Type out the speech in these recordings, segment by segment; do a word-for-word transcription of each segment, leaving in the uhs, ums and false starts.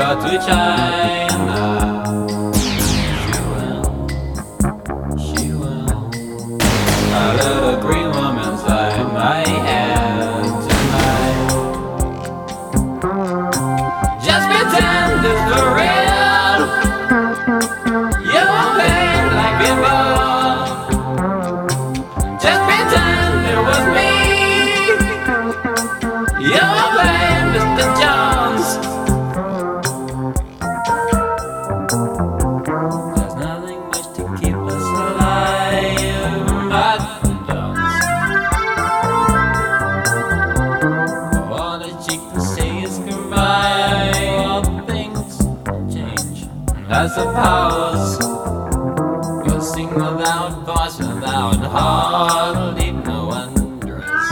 go to China. She will, she will. A little green woman's like my head tonight. Just pretend it's for real. You won't play like before. Just pretend it was me. You won't play Mister Jones. There's nothing much to keep us alive but dance. All that she can say is goodbye. All things change. I suppose we'll sing without voice, without heart, leave no undress.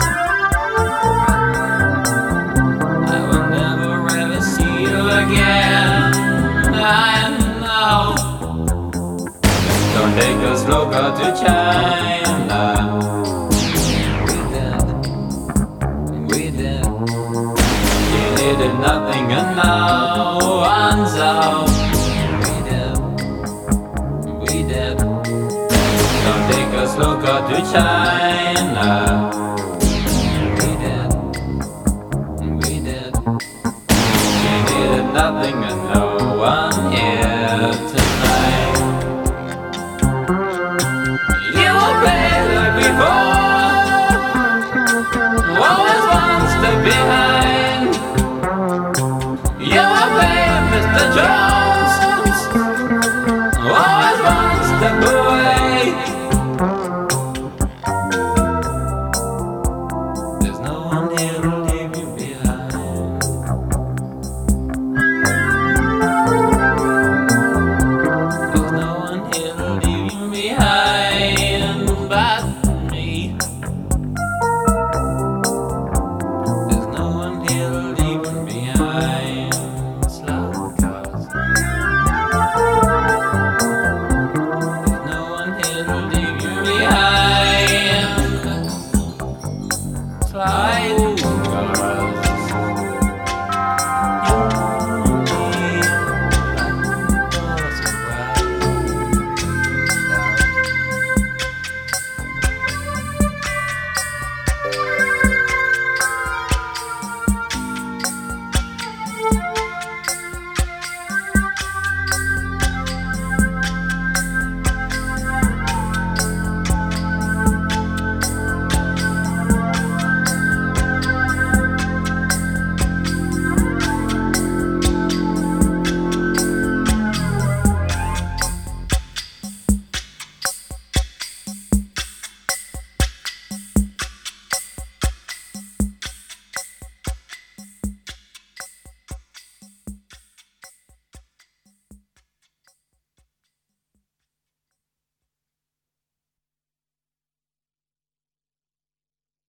I will never ever see you again. I know. Don't take us local to China. We did, we did. You needed nothing and now one's out. We did, we did. Don't take us local to China.